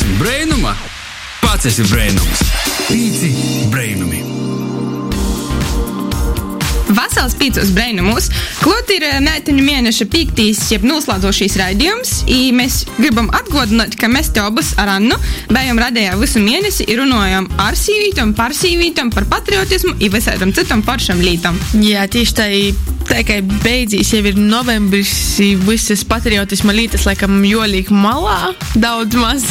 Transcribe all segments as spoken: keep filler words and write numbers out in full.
Neesam brainuma, pats esi brainums. Pīci brainumi. Vasals pīcos brainumos. Klot ir meiteņu mēneša pīktīs, jeb noslēdzošīs raidījums, i mēs gribam atgādināt, ka mēs te obas ar Annu bijām radējā visu mēnesi i runājām ar sīvītam, par sīvītam, par patriotismu i visādam citam paršam lītam. Jā, tieši tā, tā kā beidzīs jau ir novembris, visas patriotisma lītas laikam jolīk malā, daudz maz.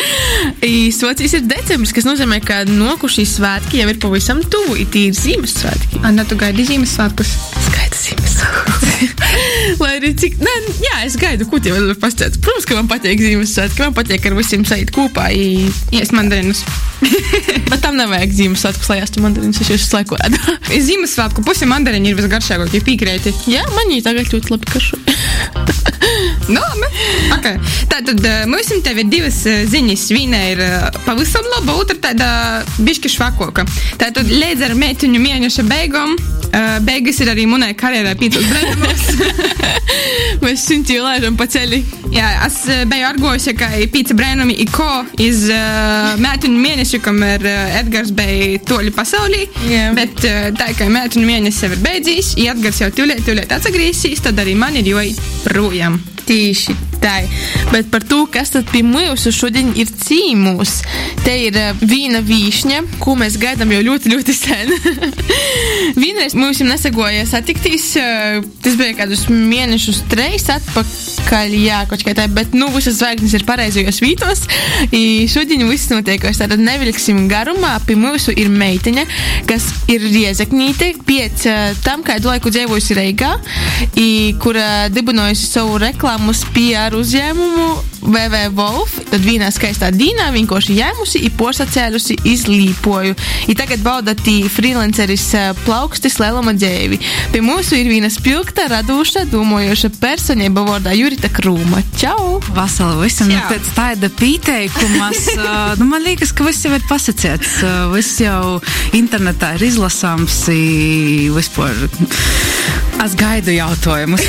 I socijas ir decembris, kas nozīmē, ka nokušīs svētki jau ir pavisam tuvu, i tī ir Ziemassvētki. Anna, tu gaidi Ziemassvētkus? Es gaidu Ziemassvētkus. Lai arī cik... Nē, jā, es gaidu, ko tie vēl var pastāstīt. Protams, ka man patīk Ziemassvētki, man patīk ar visiem saīt kopā i iest mandarinus. Bet tam nevajag Ziemassvētkus, lai jāstu mandarinus, es jūs laiku ēdu. Ziemassvētku pusi mandariņi ir visgaršākokie pīkrēti. Jā, man viņi tagad ļoti labi karšu. No, ok. Tātad mums tev ir divas ziņas. Viena ir pavisam laba, otra tāda bišķi švakoka. Tātad līdz ar meitiņu mēneša beigām beigas ir arī munai karjerai pīcos brainumos. Mēs simti lēžam pa ceļi. Jā, es biju argojusi, ka pīca brainumi i ko iz meitiņu mēnešu, kamēr Edgars bija toļi pasaulī. Yeah. Bet tā, ka meitiņu mēnesis jau ir beidzīs, i Edgars jau tūlēt, tūlēt atsagrīsīs, tad arī man ir joj projām. Tieši tā. Bet par to, kas tad pie mūsu šodien ir cīmūs, te ir vīna vīšņa, ko mēs gaidām jau ļoti, ļoti sen. Vienreiz mums jau nesagoja satiktīs, tas bija kādus mēnešus treis atpakaļ, jā, kaut kā tā, bet nu visas zvaigznes ir pareizajos vītos, i šodien viss notiekos, tātad nevilksim garumā, pie mūsu ir meiteņa, kas ir Riezeknīte, pēc tam, kādu laiku dzīvojusi Reigā, i kura dibinojusi savu reklāmu uz P R uzņēmumu V V Wolf, tad vienā skaistā dīnā vienkārši jēmusi i posacēlusi iz Līpoju. I tagad bauda tī freelanceris plaukstis lēlama dzēvi. Pie mūsu ir viena spilgta, radūša, domājoša personība vārdā Jurita Krūma. Čau! Vasalu visam, nu pēc tāda pīteikumas, nu man liekas, ka viss jau ir pasacēts, viss jau internetā ir izlasāms, i vispār es gaidu jautājumus.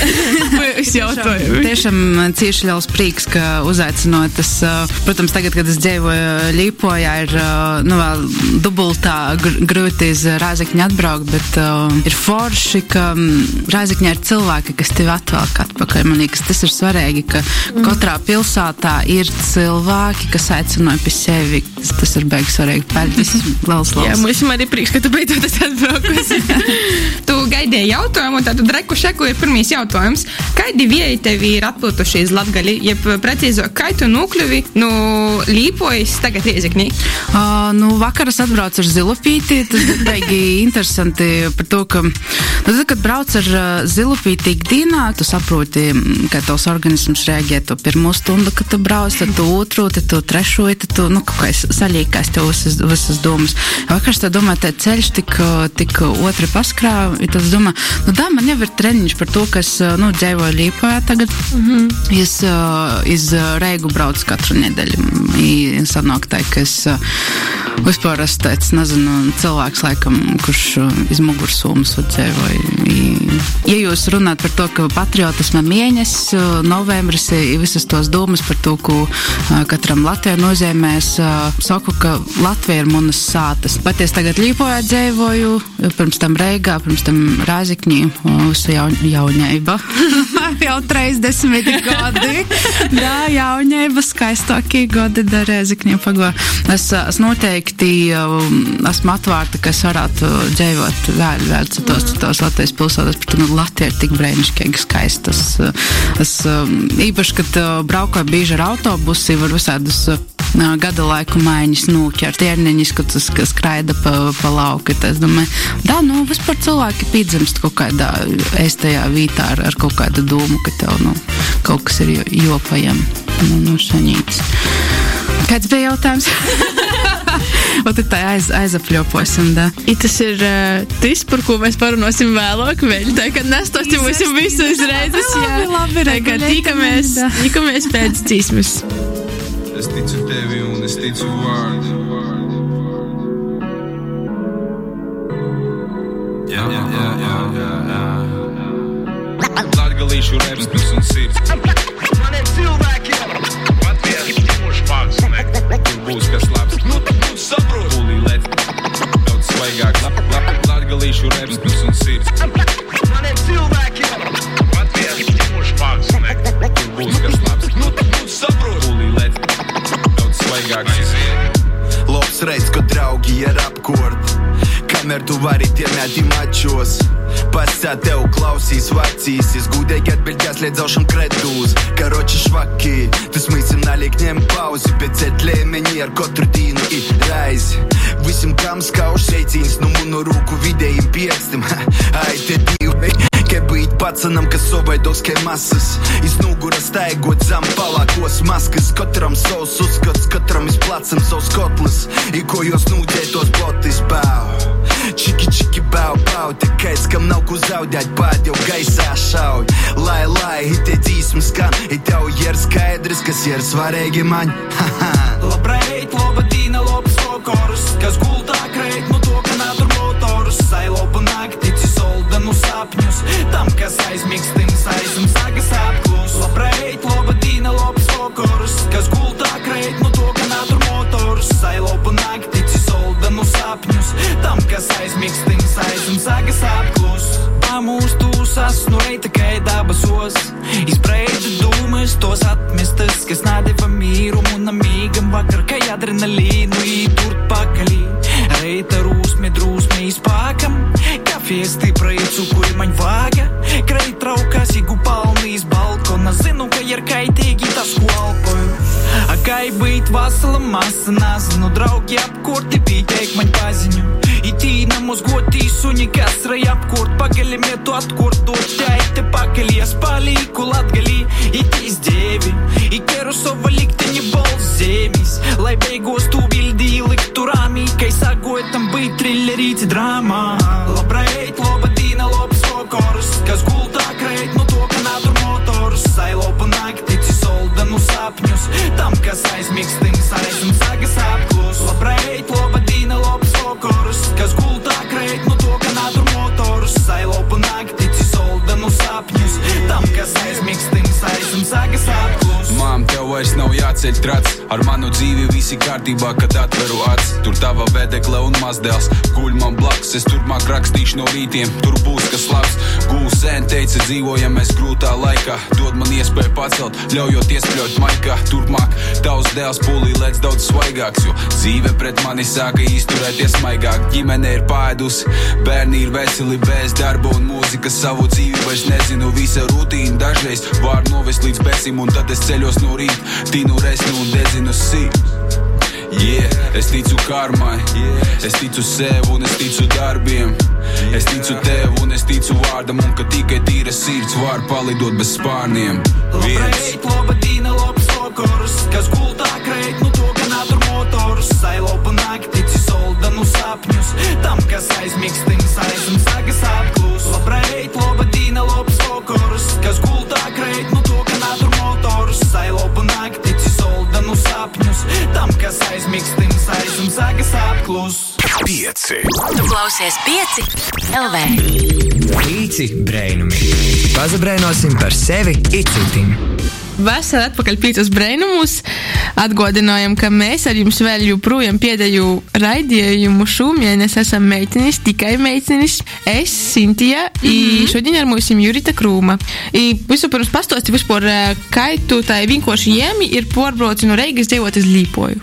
Es jautājumu. Tiešām cieši liels prīks, ka uzaicinot es, protams, tagad, kad es dzīvoju Līpojā, ir, nu, vēl dubultā grūti iz Rāzekņu atbraukt, bet uh, ir forši, ka Rāzekņā ir cilvēki, kas tevi atvelk atpakaļ. Man liekas, tas ir svarīgi, ka mm. katrā pilsētā ir cilvēki, kas aicināja pie sevi. Tas, tas ir beigas svarīgi. Paldies, liels, liels. Jā, mums arī prīks, ka tu beidzot esi atbraukusi. Tu gaidēji jautājumu, tātad reku šeku ir pirmīs jautājums. Kādi vieji tevi ir atpūtuši iz Latgali? Jeb precīzāk, kā tu nokļuvi no Līpojas tagad Riezeknī? Uh, nu, vakar es atbraucu ar Zilupīti. Tas bija baigi interesanti par to, ka, nu, tad, kad brauc ar Zilupīti ikdienā, tu saproti, ka tavs organisms reaģē to pirmo stundu, kad tu brauc, tad tu otru, tad tu trešo, tad tu, nu, kaut kā saļīkās tev visas, visas domas. Vakar es tā domāju, tā ceļš tik, tik otri paskrāv, tad es domāju, nu, da, man jau ir treniņš par to, ka es, nu, dzīvoju Līpojā tagad. Mm-hmm. Es uh, iz Reigu braucu katru nedēļu. I sanāk tā, ka es uh, vispār esmu tāds, nezinu, cilvēks laikam, kurš uh, iz Mugursomas dzīvoju. Ja jūs runāt par to, ka patriotisma mēnesis, uh, novembris, ir visas tos domas par to, ko uh, katram Latvijā nozīmēs, uh, saku, ka Latvija ir manas sātas. Pat es tagad Līpojā dzīvoju, pirms tam Reigā, pirms tam Rāzekņī, visu jaun, jaunība. Jau trīsdesmit gadi. Jā, jaunība, skaistākie gadi da Rēzekņī pagā. Es, es noteikti esmu atvārta, ka es varētu dzīvot vēl, vēl citos, citos Latvijas pilsētās, bet nu, Latvija ir tik brēnišķīgi skaistas. Es īpaši, kad braukoju bieži ar autobusi, var visādus gada laiku maiņas nūķert, ierneņas, kad tas skraida pa, pa lauku. Es domāju, da, nu, vispār cilvēki piedzimst kaut kādā ēstajā vītā ar, ar kaut kādu domu, ka tev, nu, kaut kas ir jopajam. Nu, nu, šanīts. Kāds bija jautājums? O, tad tā aiz, aizapļoposim, da. I tas ir uh, tas, par ko mēs parunāsim vēlāk, vēl. Tā, kad nestosim visu visu uzreizes, jā. Labi, labi, tā, kad tikamies, tikamies pēc dzīsmes. Es ticu tevi un es ticu vārdu. Jā, jā, jā, jā, jā, jā. Latgalīšu reps, plus un sirds. Man ir cilvēki. Latvijas ķimuši vārds, ne? būs kas labs. Nu, tu saprot. Pulī lēt, daudz svaigāks. Latgalīšu reps, plus un sirds. Maniem cilvēkiem. Latvijas ķimuši pārs, ne? Tur būs kas labs. Nu, tu saprot. Pulī lēt, daudz svaigāks. Labs reids, ko draugi ir apkort. Kamēr tu vari tiemēti mačos. Pasā tev klausīs vacīs. Izgūdēji atbildēs liedzaušam kredūs. Karoči švaki, tu smīsim naliek ņem pauzi. Bet cet lēmeņi ar katru dīnu ir raizi. Visam kam skauž sveicīns no munu rūku vidējiem pierstim. Ai, te divi. Ke būt pacanam, kas savaidoks, ke masas. Iz nugura staigot zam palākos maskas. Katram savs uzskats, katram iz placam savs kotlis. I ko jos nūdētos botis bau. Čiki, čiki, bau, bau. Te kaits, kam nav ko zaudēt, pār jau gaisā šauj. Lai, lai, i te dzīsmi skan. I tev ir skaidrs, kas ir svarīgi man. Labreit, loba dīna, lobas vokorus. Kas gultā kreit, nu to, ka nātur motorus. Sai loba nakti, cisoldanu sapņus. Tam, kas aizmīkstins, aizum sagas apklus. Labreit, loba dīna, lobas vokorus. Kas gultā kreit, nu to, ka nātur motorus. Sai loba nakti, cisoldanu sapņus. Tam, kas aizmīkstins, aizum sagas apklus. Pamūs tūsas, nu reita, kai dabasos. Izbreida dūmas, tos atmestas, kas nādeva mīru un amīgam vakar, kai adrenalīnu īturt pakaļī. Reita rūsme, drūsme izpākam, kafijas stiprai cukuri maņ vāga. Kreit traukas, igu palni iz balkona, zinu, ka ir kaitīgi tas, ko alpoju. A kai būt vasala masa, nazinu, draugi apkurti, pīteik maņ paziņu. I tīna mūs gotī suņi, kas rai apkurt, pagaļi mietu atkurt, dot teite pakaļies palīku Latgalī. I tīs dievi, I keru sova likteņi balz zemis, lai beigos tu vildī liktu rāmī, kai sagotam būt trillerīci drāmā. Labreit, loba dīna, lobas vokorus, kas gultā kreit, nu to, ka nātur motorus. Sai loba nakti, cisoldanu sapņus, tam, kas aizmīkstins, aizum sagas apklus. Labreit, loba dīna, lobas vokorus, kas gultā kreit, nu to, ka nātur motorus. Sai loba nakti, cisoldanu sapņus, tam, kas aizmīkstins, aizum sagas apklus. Mām, tev vairs nav jāceļ trats. Ar manu dzīvi visi kārtībā, kad atveru acs. Tur tava vedekle un mazdēls guļ man blakus. Es turpmāk rakstīšu no rītiem, tur būs kas labs. Gūsēn teica, dzīvojam mēs grūtā laikā. Dod man iespēju pacelt, ļaujot iespļaut maikā. Turpmāk tavs dēls pulī lēc daudz svaigāks, jo dzīve pret mani sāka izturēties maigāk. Ģimene ir pāēdusi, bērni ir veseli bez darba un mūzika. Savu dzīvi vairs nezinu, visa rutīna dažreiz var novest līdz besim. Un tad es ceļos no rīt, tinu resnu un dedzinu sīk. Yeah, es ticu karmai, es ticu sev un es ticu darbiem. Es ticu tev un es ticu vārdam, un ka tikai tīra sirds var palidot bez spārniem. Labreit, loba dīna, lobas vokorus, kas gultā kreit, nu to, ka nātur motorus. Sai loba nakti, cisoldanu sapņus, tam, kas aizmīkstins, aizum sagas apklus. Labreit, loba dīna, lobas vokorus, kas gultā kreit, nu to, ka nātur motorus. Sai loba nakti, cisoldanu sapņus, tam, kas aizmīkstins, aizum sagas apklus. Pieci. Tu klausies pieci L V. Pieci brainumi. Pazabrainosim par sevi it citim. Vasarā atpakaļ piecos brainumus. Atgādinājam, ka mēs ar jums vēl joprojām pēdējo raidījumu šūmēnes esam meitinis, tikai meitinis. Es, Sintija, mm-hmm. I šodien ar mums Jurita Krūma. I visu pirms pastosti vispār, kā tu tā vienkārši jēmi ir porbrauci no Reigas dzīvot uz Līpoju.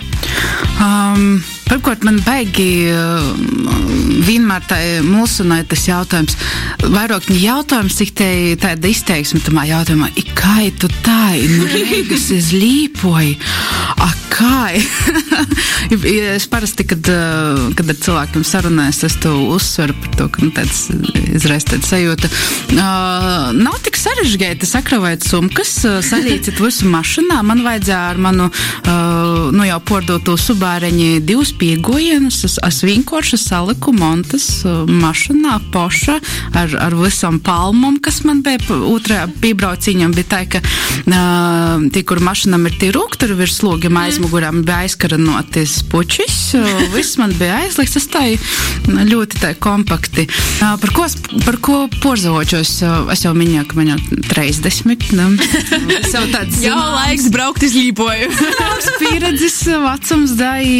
Um, Pirmkārt, man baigi uh, vienmēr tā mulsunai tas jautājums. Vairāk ne jautājums, cik te tāda izteiksme tamā jautājumā. I kai tu tā, nu Reigas iz Līpoju? A kai? Es parasti, kad, kad ar cilvēkiem sarunājas, es to uzsveru par to, ka nu, tāds izreiz tāds sajūta. Uh, nav tik sarežģēti sakravēt sumkas, salīcīt visu mašinā. Man vajadzēja ar manu, uh, nu jau pordotu subāreņi divus piegojienus. Es, es vienkārši saliku montas uh, mašinā poša ar, ar visam palmam, kas man bija otrā piebrauciņam, bija tā, ka uh, tie, kur mašinam ir tie rūkturi virs logiem aizmugurē, aizmugurām bija aizkaranoties pučis, viss man bija aizliks, tas tā ļoti tā kompakti. Par ko, par ko porzavočos, es jau minēju, ka man jau treisdesmit, nu, es jau tāds... Jau laiks braukt iz Līpoju. Mums pieredzis vecums, dai,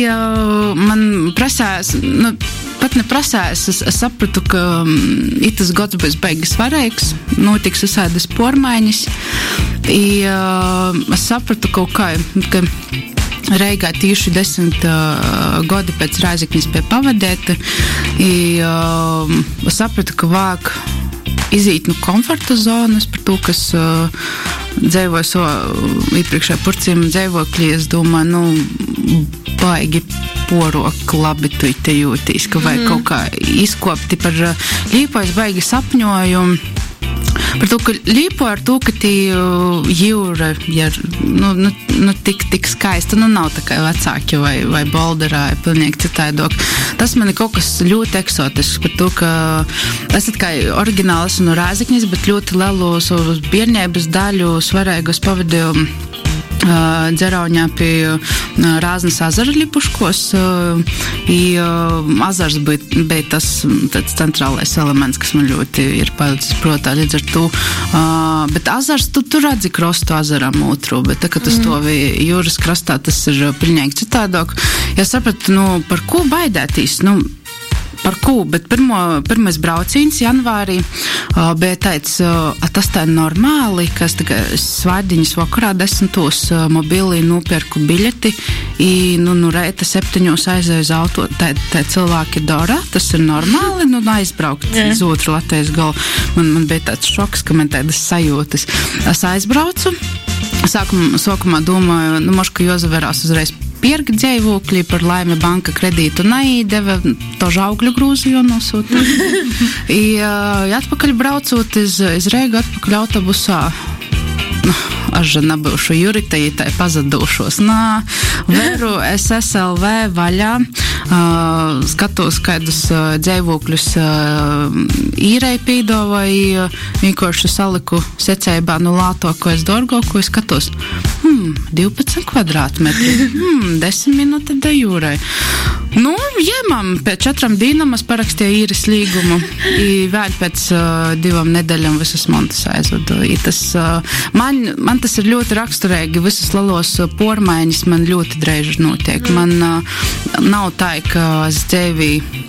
man prasās, nu, pat neprasās, es, es sapratu, ka itas gads būs beigas svarīgs, notiks visādas pormaiņas, i uh, es sapratu kaut kā, ka Reigā tīši desmit uh, gadi pēc Rēzeknis pie pavadēta, i uh, es sapratu, ka vāk izīt no komforta zonas par to, kas uh, dzēvoja so iepriekšējā purcījuma dzēvokļi, es domāju, nu, baigi porok labi tu te jūtīs, ka vajag mm. kaut kā izkopti par Līpojas baigi sapņoju, par to, ka Līpo ar to, ka tī jūra, ja, nu, nu, nu tik, tik skaista, nu nav tā kā vecāki vai, vai Bolderā, ja pilnīgi citādok. Tas man ir kaut kas ļoti eksotisks, par to, ka es kā oriģināli esmu no Rēzeknis, bet ļoti lielu savu bērnības daļu svarīgos pavadīju Uh, Dzerauņā pie uh, Rāznas azara Lipuškos, uh, i uh, azars bija, bija tas tāds centrālais elements, kas man ļoti ir palicis protā līdz ar to, uh, bet azars, tu, tu redzi krostu azaram otru, bet tā, ka tu stovi jūras krastā, tas ir pilnīgi citādāk. Ja sapratu, nu, par ko baidētīs, nu, par ko, bet pirmo, pirmais braucīns janvārī uh, bija tāds, uh, tas tā normāli, ka es tikai svārdiņas vakarā desmitos uh, mobilī nopirku biļeti i, nu, nu, reita septiņos aizēju uz auto, tā, tā cilvēki dara, tas ir normāli, nu, aizbraukt yeah. uz otru Latvijas galu. Man, man bija tāds šoks, ka man tādas sajūtas. Es aizbraucu, sākumā, sākumā domāju, nu, moška Jozaverās uzreiz pierga dzēvokļi, par laimi banka kredītu neīdeva, to žaugļu grūzi jau nosūta. I, uh, atpakaļ braucot iz, iz Reigu, atpakaļ autobusā, nu, aš nebūšu juritai, tai pazadūšos. Nā, veru es S L V vaļā, uh, skatos kādus uh, dzēvokļus uh, īrei pīdovai, uh, vienkārši saliku secībā no lātoko es dorgoko, es skatos, hmm, divpadsmit kvadrātmetri, hmm, desmit minūte da jūrai. Nu, jēmam, pēc četram dīnam es parakstīju īres līgumu, i vēl pēc uh, divam nedeļam visas montas aizvadu. I tas, uh, man, man tas ir ļoti raksturīgi, visas lielos uh, pormaiņas man ļoti dreiži notiek. Man uh, nav tā, ka es dzēvīju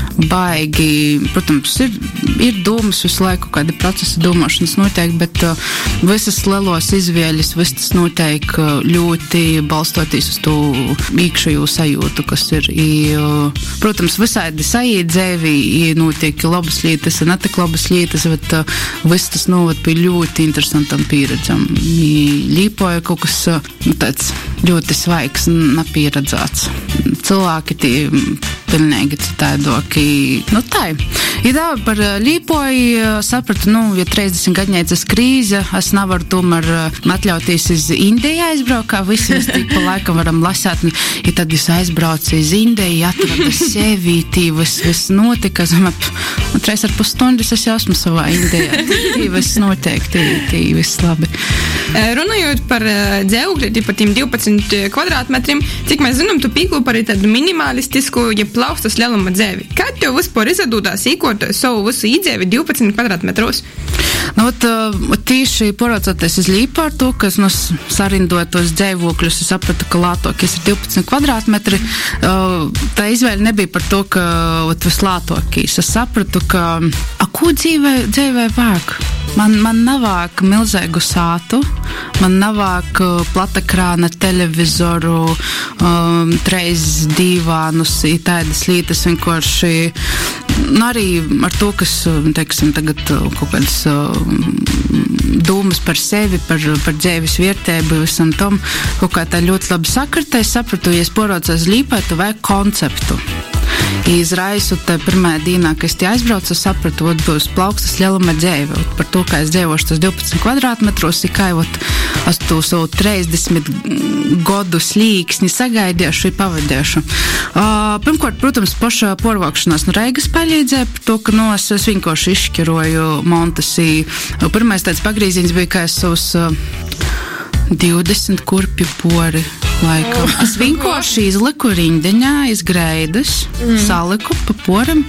baigi, protams, ir, ir dūmas visu laiku, kādi procesi domāšanas notiek, bet uh, visas lielos izvēļas, viss tas notiek uh, ļoti balstoties uz to iekšējo sajūtu, kas ir. I, uh, protams, visādi saīdzēvi, i notiek labas lietas, ne tik labas lietas, bet uh, viss tas novad pie ļoti interesantam pieredzam. I Līpoja kaut kas uh, tāds ļoti svaigs, nepieredzēts. Cilvēki tie pilnīgi citādoki. Nu tā, ja tā par Līpoju sapratu, nu, ja trīsdesmit gadņēcas krīze, es nevaru tomēr atļauties iz Indiju aizbraukt, kā visi mēs tik pa laikam varam lasāt, ja tad es aizbraucu iz Indiju, atrada sevi, tī viss, viss notika, zem ap treis ar pus stundas es jau esmu savā Indijā, tī viss notiek, tī, tī viss labi. Runājot par dzēvokļi, par tiem divpadsmit kvadrātmetriem, cik mēs zinām, tu pīklu par tādu minimalistisku, ja plaustas lieluma dzēvi. Kā tev vispār izadūdās īkot savu visu īdzēvi divpadsmit kvadrātmetros? Nu, ot, tīši poraucoties uz Līpu ar to, ka es nu sarindoju tos dzēvokļus, es sapratu, ka lātokis ir divpadsmit kvadrātmetri. Tā izvēle nebija par to, ka ot, vislātokīs. Es sapratu, ka a, ko dzīvē, dzīvē vāk? Man, man navāk milzēgu sātu, man navāk platakrāna televizoru, um, treis dīvānus, tādas lietas vienkārši, nu arī ar to, kas, teiksim, tagad kaut kādas dūmas par sevi, par, par dzēvis viertēbu, visam tom, kaut kā tā ļoti labi sakartē, es sapratu, ja es poraucos Līpā, tu vajag konceptu. Izraisu te pirmajā dīnā, kad es tie aizbraucu, es sapratu, ot, būs plaukstas lieluma dzēve. Ot, par to, kā es dzēvošu tos divpadsmit kvadrātmetros, ir kā, ot, es to savu trīsdesmit godu slīksni sagaidiešu i pavadiešu. Uh, pirmkārt, protams, paša porvākšanās no Reigas palīdzēja par to, ka, nu, es, es vienkārši izšķiroju montas. I, pirmais tāds pagrīziņš bija, kā es savus uh, divdesmit kurpju pori laikam. Es vienkārši izliku rindiņā iz greidas, mm. saliku pa poram.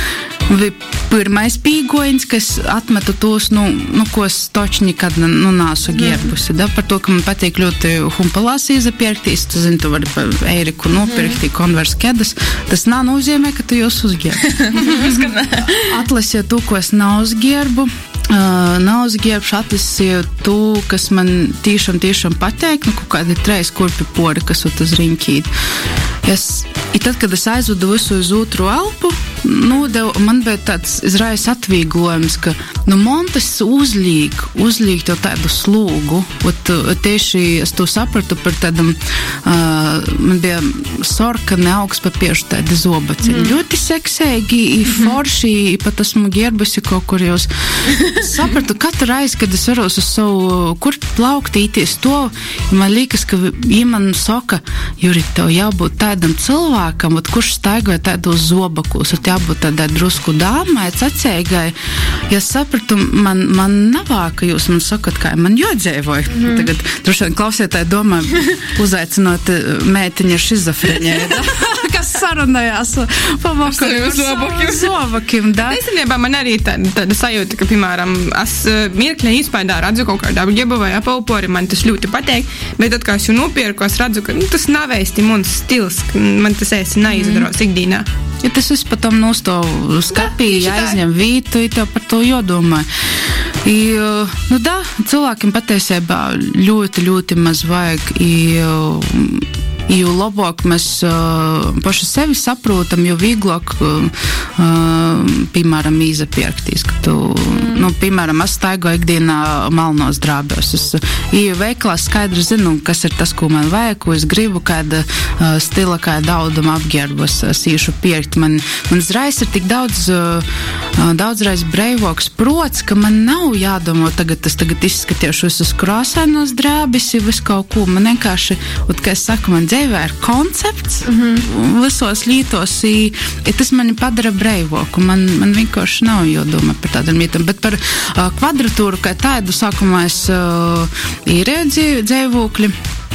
Pirmais pīgoņs, kas atmetu tos, nu, nu ko es toči nekad nu, nāsu ģērbusi, da, par to, ka man patīk ļoti humpalās izapierktīs, tu zini, tu vari pa Eiriku nopirkt, mm. konvers kedas, tas nav nozīmē, ka tu jūs uzģērbu. Atlasiet to, ko es nav uzģērbu, uh, nav uzģērbšu, atlasiet to, kas man tīšām, tīšām pateik, nu, kaut kādi treis kurpi pori, kas ut uz riņķīt. Es, I tad, kad es aizvedu visu uz otru elpu, nodevu, man bija tāds izrais atvīglojums, ka, nu, man tas uzlīk, uzlīk jau tādu slūgu. Ot, tieši es to sapratu par tādam, uh, man bija sorkani augsts papiešu tādi zobaci. Mm. Ļoti seksēgi, mm-hmm. forši, pat esmu ģērbusi kaut kur jūs. Sapratu, katru reizi, kad es varos uz savu kurpi plauktīties to, man liekas, ka ja man saka, Juri, tev jābūt tādam cilvēkam, ot, kurš staigoja tādos zobakus, ot, jābūt tādai drusku dāmai, cacēgai. Ja sapratu, man, man navāka jūs man sakat, kā man jodzēvoja. Mm. Tagad, droši vien, klausietāji domā, uzaicinot mētiņa šizofreņē, kas sarunājās pa vakaru ar zobakiem. zobakiem da. Nesenībā man arī tāda, tāda sajūta, ka, piemēram, es mirkļa izpaidā redzu kaut kādā ģebu vai apelpori, man tas ļoti pateik, bet tad, kā es jau nopierku, es redzu, ka nu, tas nav īsti mans stils, man tas īsti neizdarās mm. ikdīnā. Ja tas viss patam nostāv skapī, jāizņem vītu, ja tev par to jodomā. I, nu da, cilvēkiem patiesībā ļoti, ļoti maz vajag, i, jo labāk mēs uh, paši sevi saprotam, jo vieglāk, uh, piemēram, izapierktīs, ka tu, mm. nu, piemēram, es staigoju ikdienā malnos drābjos. Es ieju veiklā, skaidri zinu, kas ir tas, ko man vajag, ko es gribu, kāda uh, stila, kāda dauduma apģērbos es īšu pirkt. Man, man zrais ir tik daudz, uh, daudzreiz breivoks prots, ka man nav jādomā, tagad es tagad izskatiešu visus krāsainos drābis, ja visu kaut ko. Man vienkārši, un, kā es saku, man dzīvē ir koncepts mm-hmm. visos lītos, i, i tas mani padara breivoku. Man, man vienkārši nav jodoma par tādām lietām. Bet par uh, kvadratūru, kā tādu, sākumā es uh, īrēju dzīvokļi.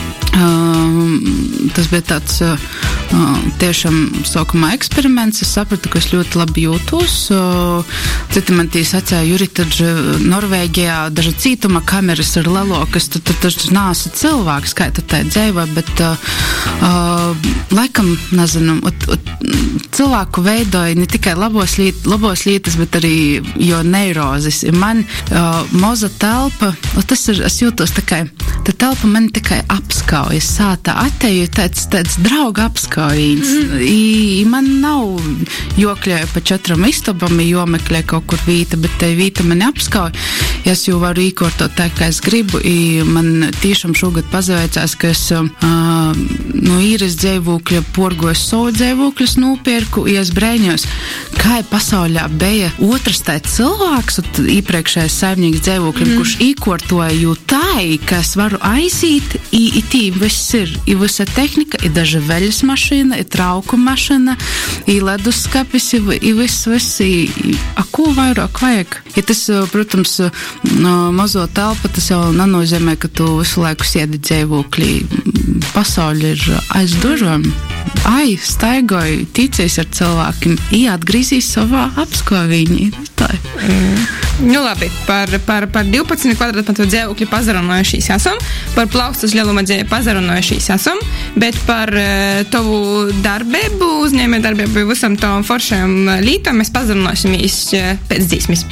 Uh, tas bija tāds uh, tiešām sākumā eksperiments. Es sapratu, ka es ļoti labi jūtos. Uh, citi man tī sacīja, Juri, tad Norvēģijā daži cītuma kameras ir lelokas, tad tu taču nāsi cilvēks, kā tu tā dzīvo, bet uh, uh, laikam, nezinu, ot, ot, cilvēku veidoja ne tikai labos, liet, labos lietas, bet arī jo neirozis. Man uh, moza telpa, tas ir, es jūtos tikai, tā telpa man tikai apskauj. Es sātā atēju tāds, tāds drauga apskaujīns. Mm. I, man nav jokļoja pa četram istabam, jomeklē kaut kur vīta, bet te vīta mani apskauj. Es jau varu īkortot tā, kā es gribu. I man tiešām šogad pazaveicās, ka es uh, no īres dzīvokļa porgoju savu dzīvokļus nopirku, i es brēņos, kā pasaulē bija otrs tāds cilvēks, iepriekšējais saimnieks dzīvokļiem, mm. kurš īkortoja jū tai, ka es varu aizīt, i, i tī viss ir, i visa tehnika, i daža veļas mašīna, i trauku mašīna, i leduskapis, i, i viss, viss, i, i a ko vairāk vajag? Ja tas, protams, no mazo telpa, tas jau nenozīmē, ka tu visu laiku siedi dzīvoklī. Pasauli ir aiz durvām. Ai, staigoju, tīcies ar cilvēkiem, i atgrīzīs savā apskavīņī. Tā. Mm. Nu labi, par, par, par divpadsmit kvadrātmetru dzīvokļu pazarunājušīs esam, par plaustas lieluma dzīvi pazarunājušīs esam, bet par uh, tavu darbību, uzņēmē darbību visam tavam foršajam lītam mēs pazarunāsimies uh, pēc dzīsmis.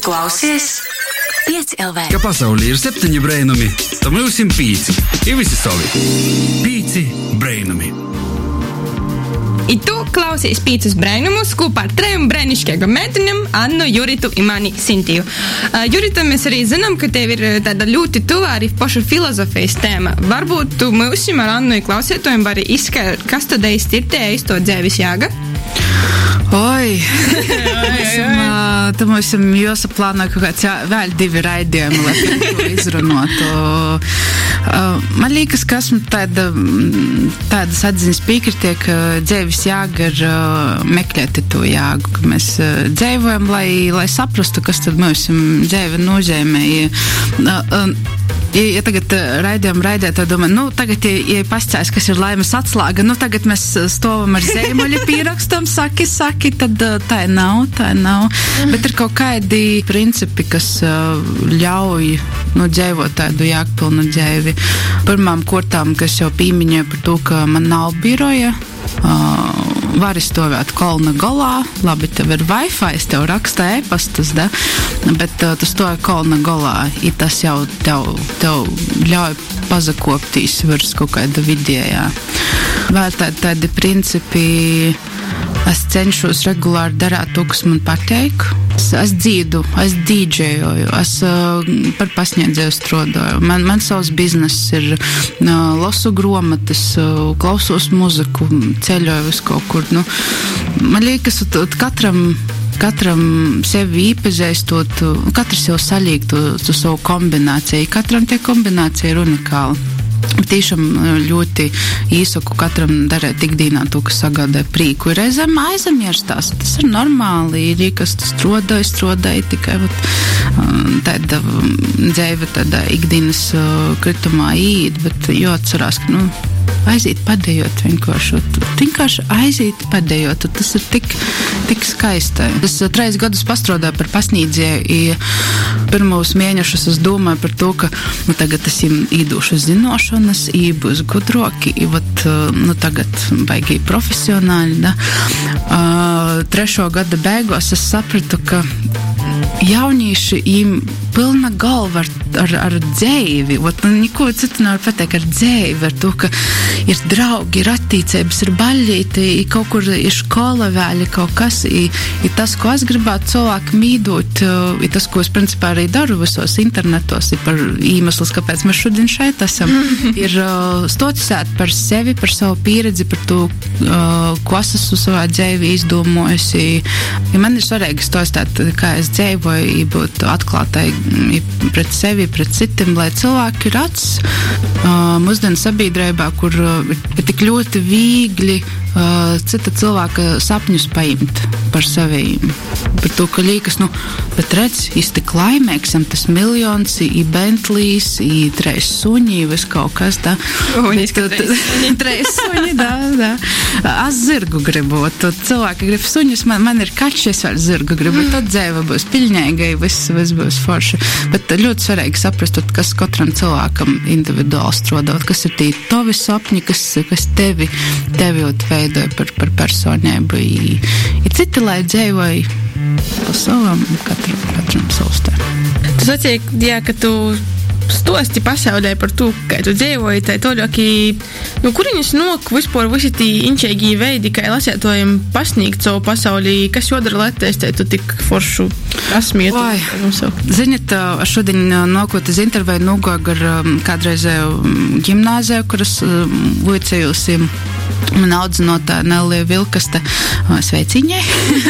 klausies pieci L V. Ka pasaulī ir septiņi brainumi, tad mums ir pīci. Ir visi savi. Pīci brainumi. I tu klausies pīcus brainumus kopā ar trejum brainiškajām meitenēm Annu, Juritu un mani Sintiju. Uh, Jurita, mēs arī zinām, ka tev ir tāda ļoti tuvā arī paša filozofijas tēma. Varbūt tu mūsim ar Annu klausietojiem vari izskaidrot, kas tad īsti ir te īsto dzīves jēga? Oi, tam mums ir jāsaplāno kaut kāds jā, vēl divi raidījumi, lai to izrunotu. Man liekas, ka esmu tāda, tādas atziņas piekritie, ka dzīves jāga ir meklēt to jāgu, ka mēs dzīvojam, lai, lai saprastu, kas tad mums dzīve nozīmē. Ja, ja tagad raidījām raidē, tad domāju, nu, tagad, ja, ja pascēs, kas ir laimes atslāga, nu, tagad mēs stovam ar zīmoļu pierakstam, saki, saki, tad tā nav, tā nav. Bet ir kaut kādi principi, kas ļauj, nu, dzīvot tādu jāgpilnu dzīvi. Pirmām kortām, kas jau pīmiņoja par to, ka man nav biroja, uh, vari stovēt kolna golā, labi, tev ir Wi-Fi, es tev raksta e-pastas, da? Bet uh, tu stovi kolna golā, i tas jau tev, tev ļauj pazakoptīs virs kaut kāda vidējā. Vēl tādi, tādi principi, es cenšos regulāri darāt to, kas man pateik. Es, es dzīdu, es dīdžejoju, es uh, par pasniedzēju strodoju. Man, man savs bizness ir uh, lasu gromatas, uh, klausos muziku, ceļoju vis kaut kur. Nu, man liekas, at katram katram sevi īpazīstot, katrs jau salīg to, to savu kombināciju. Katram tie kombinācija ir unikāla. Tiešām ļoti īsaku katram darēt ikdienā to, kas sagādāja prīku. Reizēm aizmirstās, tas ir normāli, ir kas tu strodāji, strodāji tikai vat, tāda dzīve, tāda ikdienas kritumā īt, bet jāatcerās, ka, nu, aiziet padējot vienkārši. Vienkārši aiziet padējot. Tas ir tik, tik skaisti. Es treis gadus pastrodāju par pasnīdzēju. Pirmos mēnešus es domāju par to, ka nu, tagad es им īdūšu zinošanas, i būs gudroki, i vat, nu, tagad baigi profesionāli. Da? Uh, trešo gada beigās es sapratu, ka jaunieši им pilna galva ar, ar, ar dzēvi. Ot, nu, neko citu nevar pateikt ar dzēvi, ar to, ka ir draugi, ir attīcības, ir baļīti, ir kaut kur ir škola vēl, ir kaut kas, ir, ir tas, ko es gribētu cilvēku mīdot, ir tas, ko es principā arī daru visos internetos, ir par īmeslus, kāpēc mēs šodien šeit esam, ir uh, stotisēt par sevi, par savu pieredzi, par to, uh, ko es esmu savā dzēvi izdomojusi. Ja man ir svarīgi stostāt, kā es dzēvoju, būt atklātai pret sevi, pret citiem, lai cilvēki ir acis uh, mūsdienu sabiedrībā, kur uh, ir tik ļoti viegli uh, cita cilvēka sapņus paimt par saviem. Par to, ka liekas, nu, bet redz, es tik laimīgs, tas miljons, i Bentlīs, i treis suņi, vis kaut kas, da. Uņis, ka treis suņi. Treis suņi, da, da. Es zirgu gribu, tad cilvēki grib suņus, man, man ir kačs, es vēl zirgu gribu, tad dzēva būs piļņēgai, viss, viss būs forši. Bet ļoti svarīgi saprast, kas katram cilvēkam individuāli strodot, kas ir tī tovi sapņi, kas, kas tevi, tevi veidoja par, par personību. I, i citi, lai dzēvoja pa savam, katram, katram savstē. Tu sacīji, jā, ka tu stosti pasaulē par to, kā tu dzīvoji, tā toļāki, nu, kuriņas nok vispār visi tī inčēgī veidi, kā lasētojiem pasniegt savu pasaulī, kas jodara Latvijas, tā tu tik foršu asmietu. Ziniet, es šodien nokot iz interviju nogoju ar kādreizēju ģimnāziju, kuras vicējusi man audzinotā Nelija Vilkaste sveiciņai.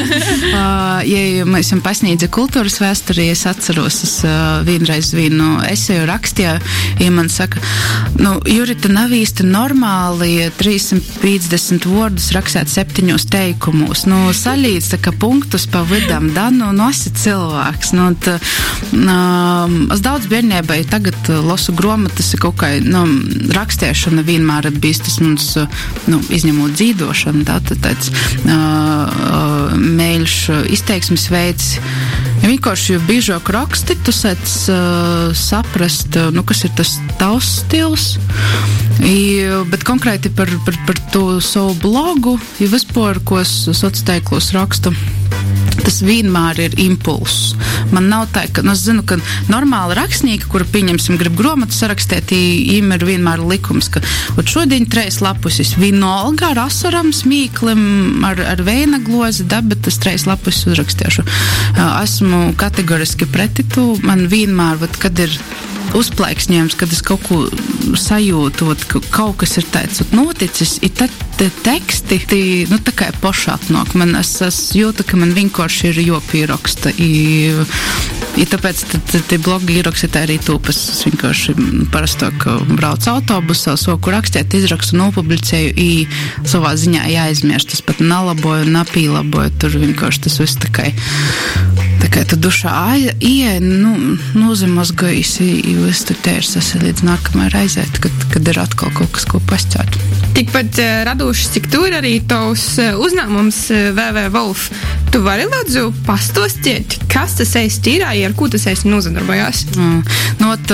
Ja mēs jums pasniedza kultūras vēsturī, es atceros, es vienreiz vienu eseju rakstīju, ja man saka, nu, Jurita, nav īsti normāli trīssimt piecdesmit vārdus rakstīt septiņos teikumos. Nu, salīdz, tā kā punktus pa vidam, da, nu, nosi cilvēks. Nu, tā, um, es daudz bērnībai tagad lasu gromatas, kaut kā, nu, rakstēšana vienmēr ir bijis tas mums, nu, izņemot dzīdošanu, tā, tā tāds uh, uh, mēļš izteiksmes veids. Ja vienkārši jau biežāk raksti, tu sēc uh, saprast, nu, kas ir tas tavs stils, I, bet konkrēti par, par, par to savu blogu, ja vispār, ko es sociālos teiklos rakstu, tas vienmēr ir impulss. Man nav tā, ka, nu, es zinu, ka normāli rakstnieki, kura, pieņemsim, grib gromatu sarakstēt, им ir vienmēr likums, ka ot šodien treis lapusis vienalga ar asaram, smīklim, ar, ar veina glozi, da, bet tas treis lapusis uzrakstiešu. Esmu kategoriski pretitu, man vienmēr, vat, kad ir uzplaiksņojums, kad es kaut ko sajūtu, ka kaut kas ir tāds noticis, ir tad te teksti, tī, nu tā kā pošāt nok. Man es, es jūtu, ka man vienkārši ir jopīroksta. I, i tāpēc tie blogi ieraksti tā arī tūpas. Es vienkārši parastāk braucu autobusā, soku rakstēt, izrakstu, nopublicēju, i savā ziņā jāizmierst. Tas pat nalaboju, napīlaboju, tur vienkārši tas viss tā kā tā kā tu dušā ieej, nu, nozemazgājis, i viss tu tērs esi līdz nākamajai reizēt, kad, kad ir atkal kaut kas, ko pasķēt. Tikpat uh, radošs, cik tu ir arī tavs uh, uzņēmums uh, V V Wolf. Tu vari lūdzu pastostiet, kas tas esi tīrāji, ar ko tas esi nozadarbojās? Mm. Nu, ot,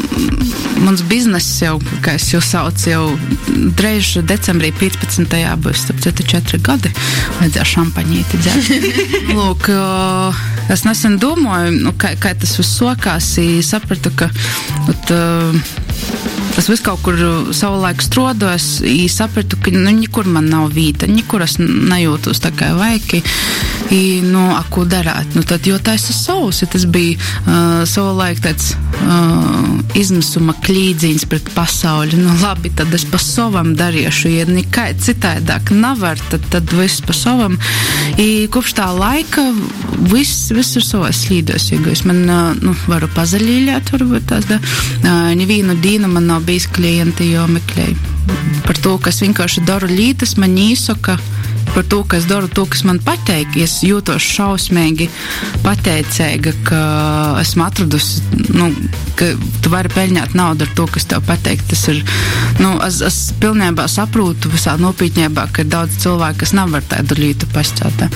uh, mans bizness jau, kā es jau saucu, jau dreiž decembrī piecpadsmitajā būs, tāpēc četri gadi, vajadzēja šampaņīti dzert. Lūk, uh, es nesen domāju, nu, kā, kā tas viss sokās, i sapratu, ka ot, uh, tas viss kaut kur savulaik strodos, i sapratu, ka nu, nikur man nav vīta, nikur es nejūtos tā kā vaiki, i, nu, a, ko darāt? Nu, tad, jo tā es savus, tas bija uh, savulaik tāds uh, izmisuma klīdziņas pret pasauli. Nu, labi, tad es pa savam dariešu, ja nekai citādāk nevar, tad, tad viss pa savam. I kopš tā laika viss, viss ir savās slīdos, ja es man, uh, nu, varu pazaļīļāt, varbūt tās, da, uh, nevienu dīnu man nav bijis klienti, jo meklēju par to, kas vienkārši daru lītas, man īsoka, par to, ka es daru to, kas man pateik. Es jūtos šausmīgi pateicēga, ka esmu atradusi, nu, ka tu vari peļņāt naudu ar to, kas tev pateik. Tas ir, nu, es, es pilnībā saprūtu visā nopietņībā, ka ir daudz cilvēku, kas nevar tādu lītu pasķāt.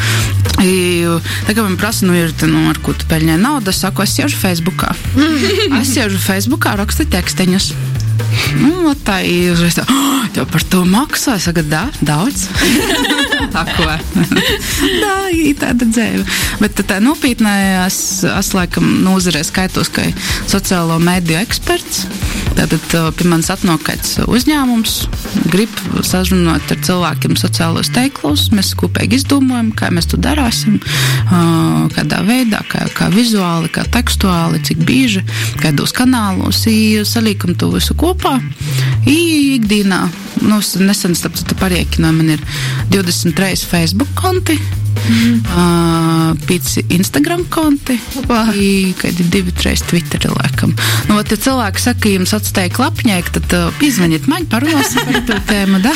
Tā kā man prasa, nu, ir, nu, ar ko tu peļņē naudu, es saku, es siežu Facebookā. Es siežu Facebookā, rakstu teksteņus. Nu, tā ir, tā, oh, tev par to maksā, es saku, da, daudz. Tā ko? Tā, tāda dzēva. Bet tā nopietnē, es, es laikam nozarē skaitos, ka sociālo mediju eksperts. Tātad pie manis atnāk kāds uzņēmums, grib sazrunāt ar cilvēkiem sociālos teiklus, mēs kopīgi izdomājam, kā mēs to darāsim, kādā veidā, kā, kā vizuāli, kā tekstuāli, cik bieži, kādos kanālos, i salīkam to visu kopā, i ikdienā, nu, nesen starp pariekināju, man ir divdesmit trīs Facebook konti, Mm. Uh, pieci Instagram konti i kādi divi, trīs Twitteri laikam. Nu, ja cilvēki saka, ka jums atstēja klapņēk, tad uh, pizvaniet maņ, parunāsim par to tēmu, da?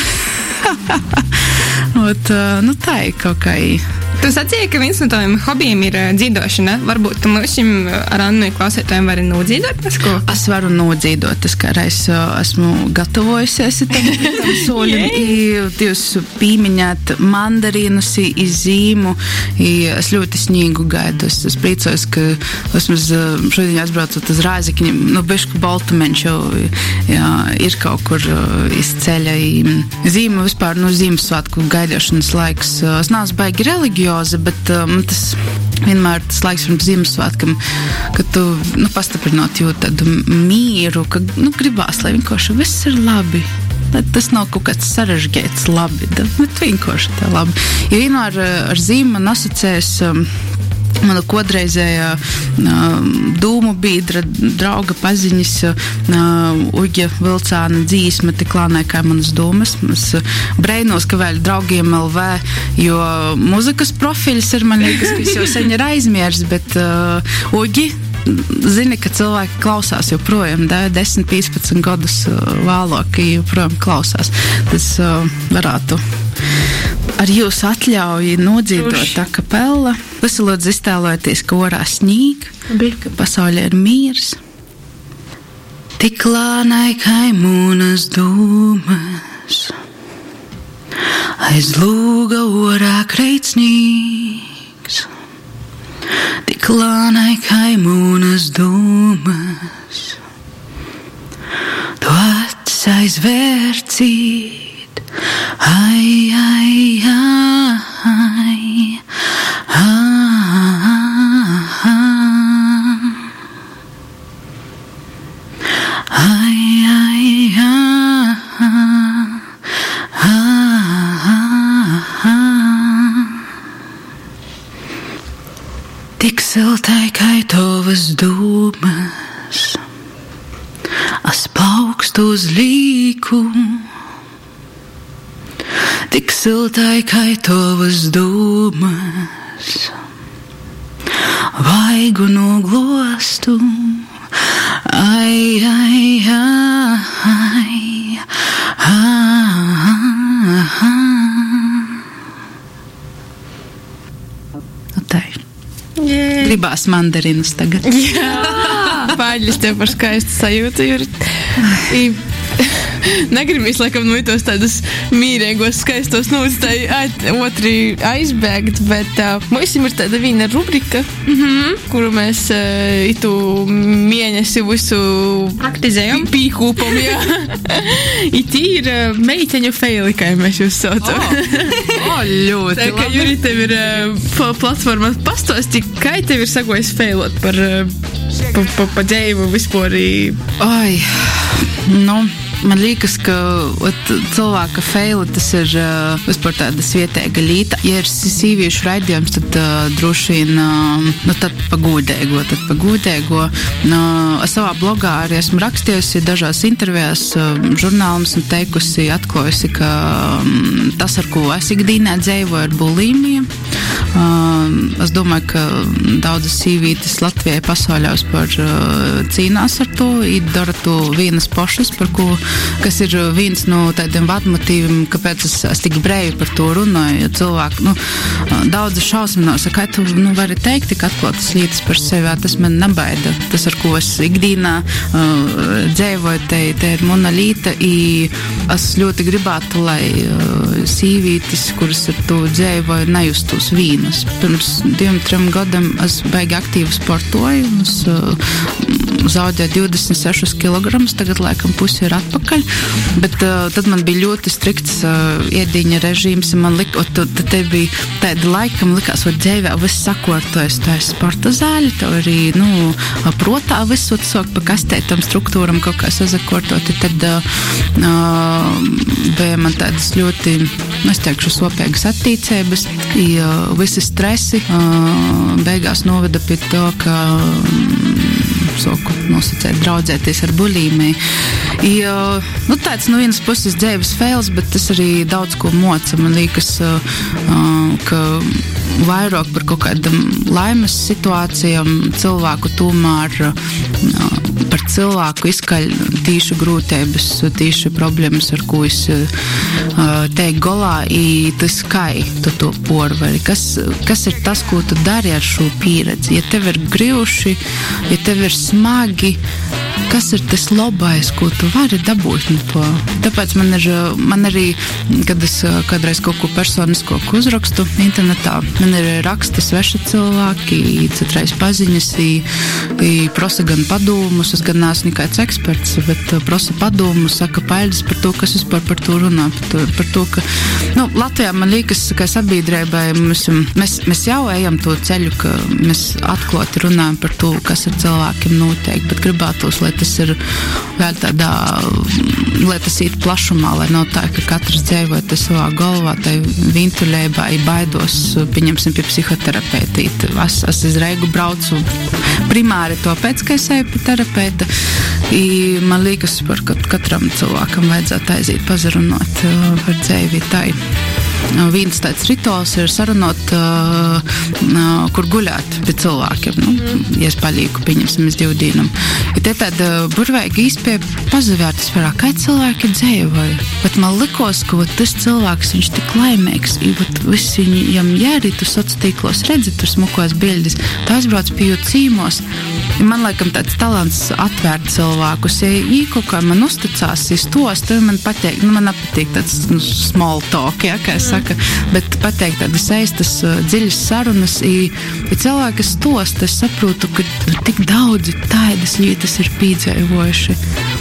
Ot, uh, nu, tā ir kaut kā. Tu sacīji, ka viens no taviem hobijiem ir dzīdošana. Varbūt tu mums šim ar Annu klausētājiem vari nodzīdot pasko? Es varu nodzīdot. Es kā reiz esmu gatavojusies tam, tam soļam. Jūs pīmiņāt mandarīnus iz zīmu. Es ļoti sņīgu gaidu. Es, es priecājos, ka esmu šodien aizbraucot uz Rāzikņi. Nu, bešku baltumeņš jau jā, ir kaut kur iz ceļa. Zīmu vispār, nu, Ziemassvētku gaidīšanas laiks. Es neesmu baigi reliģiju, bet um, tas vienmēr tas laiks pirms Ziemassvētkam, kad tu, nu, pastiprinot jūt tādu mīru, ka, nu, gribās, lai vienkārši viss ir labi. Tas nav kaut kāds sarežģīts labi, bet vienkārši tā labi. Ja vienmēr ar zīmu man asociēs um, mana kodreizējā uh, dūmu biedra, drauga paziņas uh, Uģa Vilcāna dzīsme tik lānē kā manas dūmas. Es uh, breinos, ka vēl draugiem L V, jo muzikas profils ir man liekas, kas jau sen ir aizmiers, bet uh, Uģi zini, ka cilvēki klausās joprojām, da, desmit piecpadsmit gadus uh, vēlāk, joprojām klausās. Tas uh, varētu ar jūsu atļauju nodzīdot tā kapela. Visi lūdzu iztēloties, ka orā snīg, ka pasaulē ir mīrs. Tik lānai kai mūnas dūmas, aiz lūga orā kreit snīgs. Tik lānai kai mūnas dūmas, tu acis aizvērcīt. Ai, ai, ai, ai, Tik siltai kai tavas dūmas, es plaukstu uz līku. Tik siltai kai tavas dūmas, vaigu noglostu. Ai, ai, ai, ai, ai. Nu tā ir. Yeah. Gribās mandarinas tagad. Jā, pārļas tev par skaistu sajūtu, Jurit. I, negribīs, laikam, nu tos tādus mīrēgos, skaistos nūdus, tā otri aizbēgt, bet uh, mums ir tāda viena rubrika, mm-hmm. kuru mēs uh, itu mēnesi visu praktizējam. Pīkūpam, jā. It ir uh, meiteņu feili, kā mēs jūs saucam. Oh, oh, ļoti tā, ka, Jurit, tev ir uh, platforma pastāsti, kā tev ir sagojis feilot par, uh, pa, pa, pa dzējumu vispār? Ai, nu... Man liekas, ka ot, cilvēka feila tas ir uh, vispār tāda svietēga līta. Ja ir sīviešu raidījums, tad uh, droši vien, uh, nu tad pagūdēgo, tad pagūdēgo. Uh, savā blogā arī esmu rakstījusi dažās intervijās, uh, žurnālums un teikusi, atklājusi, ka um, tas, ar ko es ikdienā dzēvoju, ir bulimija. Uh, es domāju, ka daudzas sīvītes Latvijai pasaulē vispār uh, cīnās ar to, ir dara to vienas pašas, par ko kas ir viens no tādiem vadmotīviem, kāpēc es, es tik brēju par to runāju, jo cilvēki, nu, daudzi šausminās, kā tu, nu, vari teikt tik atklātas lietas par sevi, tas man nebaida. Tas, ar ko es ikdienā uh, dzēvoju, te, te ir mana līta, i es ļoti gribētu, lai uh, sīvītis, kuras ar to dzēvoju, nejustos vīnas. Pirms diviem, trim gadam es baigi aktīvi sportoju, es uh, zaudēju divdesmit sešus kilogramus, tagad laikam pusi ir atpakaļ. Bet uh, tad man bija ļoti strikts uh, iedīņa režīms, un man lik, un tad te bija tāda laika, man likās, vai dzēvē viss sakortojas, tā ir sporta zāļi, tev arī, nu, protā viss otsok pa kastētam struktūram kaut kā sazakortoti, tad uh, bija man tādas ļoti, es teikšu, sopēgas attīcības, i uh, visi stresi uh, beigās noveda pie to, ka um, soku nosacēt draudzēties ar bulimiju. I, uh, nu, tāds no vienas puses dzēves fails, bet tas arī daudz ko moca. Man liekas, uh, ka vairāk par kaut kādam laimes situācijām cilvēku tomēr uh, par cilvēku izkaļ tīši grūtības, tīši problēmas, ar ko es uh, teik golā, i tas kai tu to porvari. Kas, kas ir tas, ko tu dari ar šo pieredzi? Ja tev ir grīvuši, ja tev ir smagi, kas ir tas labais, ko tu vari dabūt no to? Tāpēc man ir, man arī, kad es kādreiz kaut ko personisko uzrakstu internetā, man ir raksta sveši cilvēki, citreiz paziņas, i, i prosa gan padūmus, es gan neesmu nekāds eksperts, bet prosa padūmus, saka paļas par to, kas vispār par to runā, par to, par to ka, nu, Latvijā man liekas, ka sabiedrībai mēs, mēs, mēs jau ejam to ceļu, ka mēs atklāti runājam par to, kas ar cilvēkiem notiek, bet gribētos, lai tas ir vēl tādā, lai tas iet plašumā, lai nav tā, ka katrs dzēvoja tas savā galvā, tai vintuļībā, i baidos, pieņemsim pie psihoterapeitīt. Es, es izreigu braucu primāri to pēc, ka es eju pie terapeita, i man liekas, par katram cilvēkam vajadzētu aiziet pazarunot par dzēvi tai. Viens tāds rituāls ir sarunot, uh, uh, kur guļāt pie cilvēkiem, nu, ja es palīku, pieņemsim, es divdīnam. Ja te tāda burveiga īspēja pazavērtas varā, kā cilvēki dzēvoja. Bet man likos, ka vat, tas cilvēks, viņš tik laimīgs, i vat, viss viņam jērī, tu soc tīklos redzi, tur smukos bildes, tu aizbrauc pie jū cīmos. Ja man laikam tāds talants atvērt cilvēkus, ja ī kaut kā man uzticās, es tos, tad man pateik, nu, man nepatīk tāds nu, small talk, ja, kā es saka, bet pateikt tādas eistas, dziļas sarunas, i, ja cilvēki stos, tad es saprotu, ka tik daudzi tādas lietas ir pīdzēvojuši.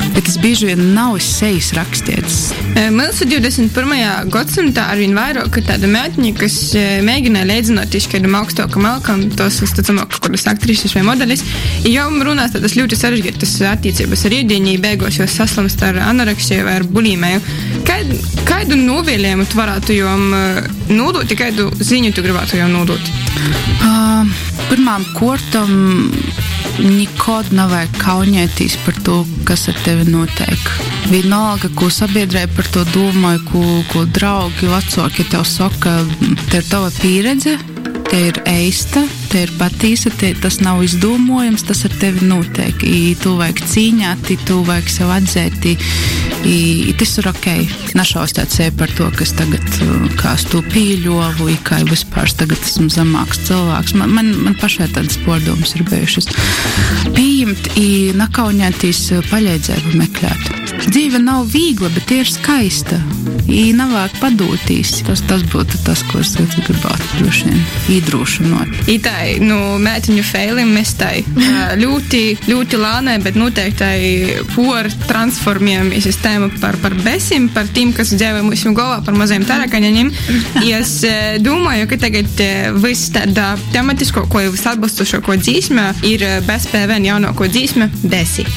bet tas bieži vien nav sejas rakstietis. Mūsu divdesmit pirmajā gadsimtā arvien vairāk ir tāda mētņi, kas mēģināja leidzinoties kādam augstākam alkam, tos, es ticamāk, kaut kādas aktrises vai modelis, i jau runās tādas ļoti sarežģītas attiecības ar ēdienu, beigos jau saslimst ar anoreksiju vai ar bulimēju. Kādu, kādu novēlējumu tu varētu jom nodot, kādu ziņu tu gribētu jom nodot? Uh, pirmām kortam nekad nevajag kaunēties par to, kas ar tevi notiek. Vienalga, ko sabiedrēji par to domāju, ko, ko draugi, vecāki tev saka, te ir tava pieredze, te ir eista, te ir patīsa, te, tas nav izdomojams, tas ar tevi notiek. I tu vajag cīņāt, i tu vajag sev atzēt, i, i tas ir ok. Našaustēt sevi par to, kas tagad, kā es to pīļovu, i kā vispār tagad esmu zemāks cilvēks. Man, man, man pašai tādas pordomas ir bijušas. Pieņemt i nakaunēties paļēdzēbu meklēt. Dzīve nav viegla, bet ir skaista. I nevajag padūtīs. Tas, tas būtu tas, ko es gribētu droši vien iedrošinot. I tai, nu, mētiņu feilim mēs tai ļoti, ļoti lānai, bet noteiktai por transformējam į sistēmu par, par besim, par tiem, kas dzīvo mūsu galvā, par mazajiem tarakaņaņiem. I es domāju, ka tagad viss tāda tematisko, ko vis atbalstošo, ko dzīsme, ir bez P V N jaunāko dzīsme besi.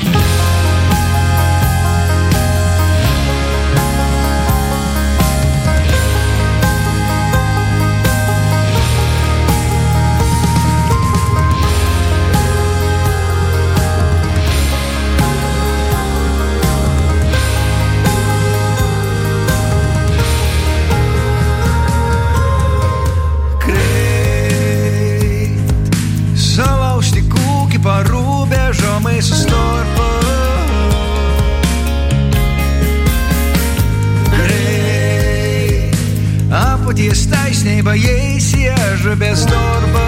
Ties taisnība, jei sieža bez darba.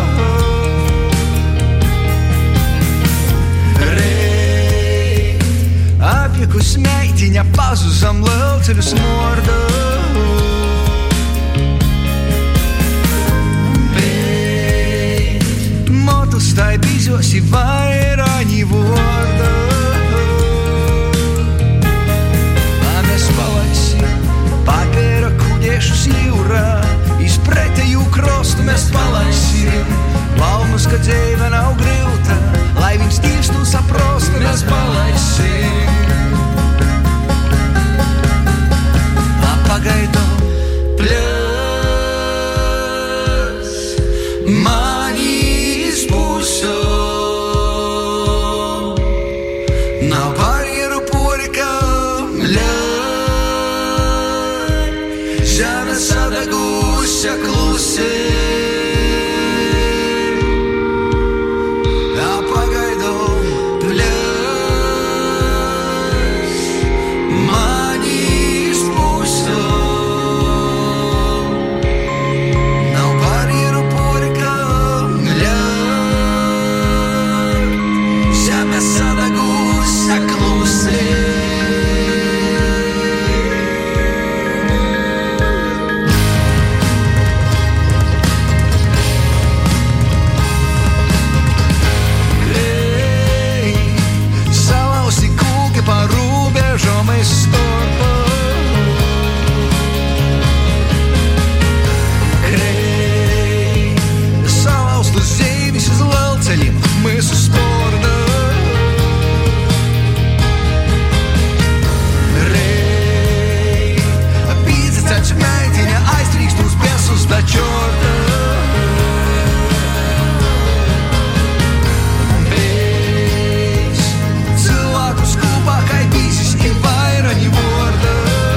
Rei, apjekus meitiņa pazuzam lelceļu smorda. Bet motus tai bizosi vairāņi vorda. A mēs palaisim papēra kuģešus jūrā, izpretēju krostu mēs palaisim. Baumas, ka dzīve nav grūta, lai viņš tīvstu saprostu mēs palaisim. A pagaidām pļas mani izpūso. Nav barjeru porikam ļas. Žana sadaguša klusē. A pagaidām pļas mani izpūso. Nav barjeru porikam ļas. Žana sadaguša klusē. Mēs uz sporta Rei, pīdzi taču meitiņa aiztrīkst uz besus da čorta. Bez cilvēkus kopā kai bīsis ir vairāņi vorda.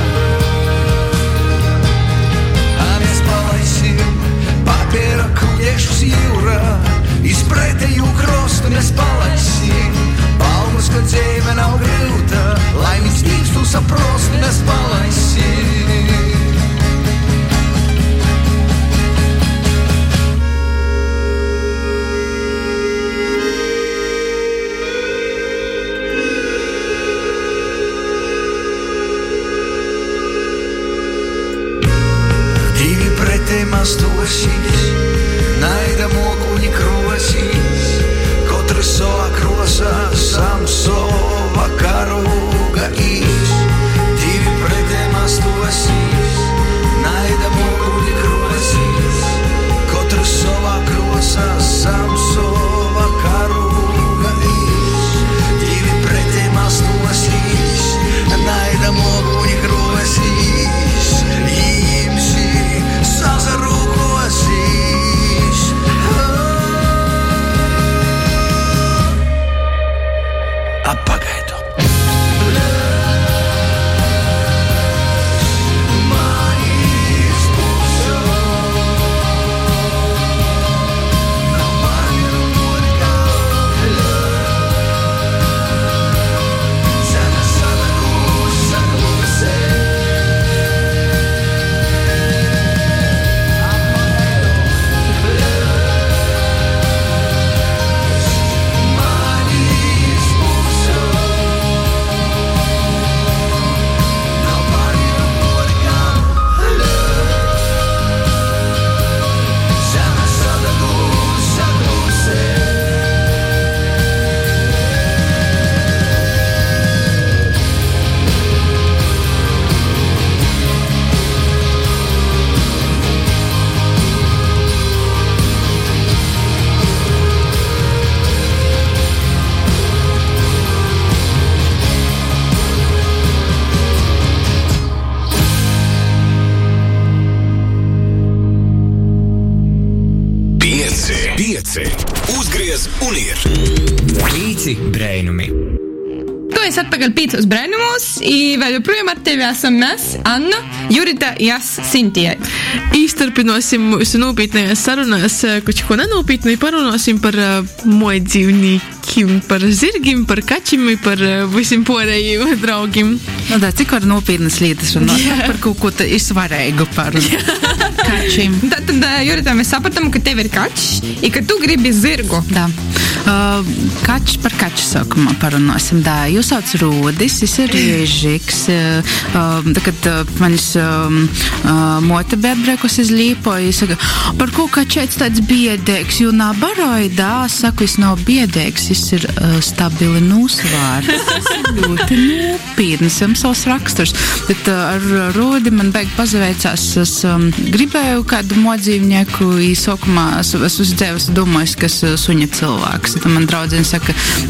A mēs palaisim papēra kuģešus jūrā. Izpretēju krostu mēs palaisim. Baumas, ka dzīve nav grūta, lai viņš tīvstu saprostu mēs palaisim. Divi pretēm astošīs, naida mokuņi krosīs, katrs sova krosā, sam sova kā karuga īs, divi pretiem astosīs, naida muguri grozīs, katrs savā krosā Samsova karuga īs, divi pretiem astosīs, naida muguri grozīs, īmsi sazarūkosīs. Apagaidu. Uzgriez un ir. Pīci brēnumi. Tu esi atpakaļ pīcos brēnumos, i vēl joprojām ar tevi esam mēs, Anna, Jurita, Jas, Sintija. Īstarpinosim mūsu nūpītnējās sarunās, kuči ko nenūpītnī parunāsim par uh, mojdzīvnīkim, par zirgim, par kačim, par uh, visiem porējiem draugiem. Nu, tā, cik var nūpītnes lietas runāt? Par kaut ko tā izsvarēgu parunāt. Kačim. Tad, tad Jurita, mēs sapratam, ka tev ir kačs, i ka tu gribi zirgu. Tā. Uh, kačs par kaču sākumā parunāsim. Tā, jūs sauc Rodis, jis ir riežiks. Uh, uh, kad uh, manis uh, uh, mote bija atbrēkus iz Līpoju, jis saka, par ko kačēts tāds biedēks, jo nā baroidā, saku, jis nav biedēks, jis ir uh, stabili nūsvārds. Tas ir ļoti nūpīdnis, jam savs raksturs. Bet uh, ar Rodi man beig pazaveicās, es um, gribēju kādu modzīvnieku, i sākumā es, es uz dzēvas domāju, ka es suņa cilvēks. Tad man draudzene saka,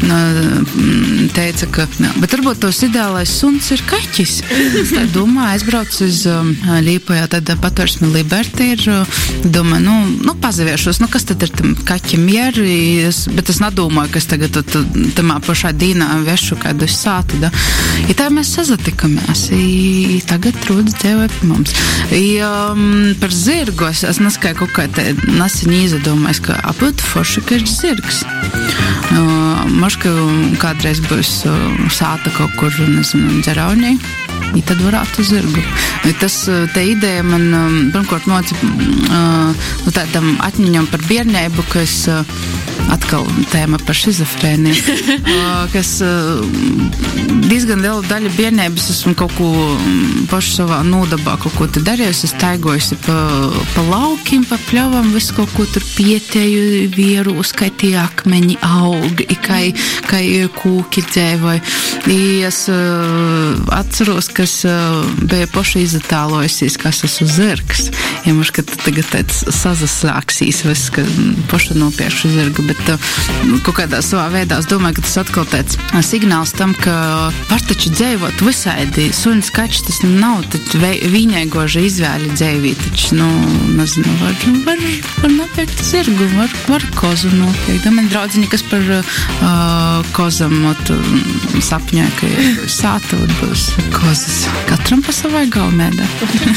teica, ka, bet varbūt tos ideālais suns ir kaķis. Es tā domāju, aizbraucu uz um, Līpojā, tad patvērsmi Liberty ir, domāju, nu, nu pazaviešos, nu, kas tad ir tam kaķim ir, es, bet es nedomāju, ka es tagad tamā pašā dīnā vešu kādu sātu, da. I tā mēs sazatikamies, i tagad Rūdz dzēvē pie mums. I um, par zirgu, es, es neskāju kaut kā te nasiņi izdomājis, ka apūtu forši, ka ir zirgs. Uh, Maška kādreiz būs uh, sāta kaut kur, nezinu, Dzeraunī, i tad varētu zirgu. Tas, te ideja man, um, pirmkārt, moci uh, nu, tādam atmiņam par bērnību, ka es uh, atkal tēma par šizofrēniju, uh, kas uh, diezgan liela daļa bērnības esmu kaut ko pašu savā nūdabā kaut ko te darījusi, es taigojusi pa, pa laukim, pa pļavam, visu kaut ko tur pietēju, vieru, kai tie akmeņi aug, i kai, kai kūki dzēvoja. I es uh, atceros, ka es uh, biju paši izatālojusies, kas esmu zirgs. Ja mums, ka tagad tāds sazaslāksīs viss, ka paši nopiešu zirgu, bet uh, kaut kādā savā veidā es domāju, ka tas atkal tāds signāls tam, ka var taču dzēvot visaidi. Suņas kačs tas nav taču vīņēgoža izvēļa dzēvīt, taču, nu, nezinu, var, var, var nopirkt zirgu, var, var kozu nopirkt. Man draudziņi, kas par uh, kozam otu sapņoja, ka sāta būs kozas. Katram pa savai galmēdā.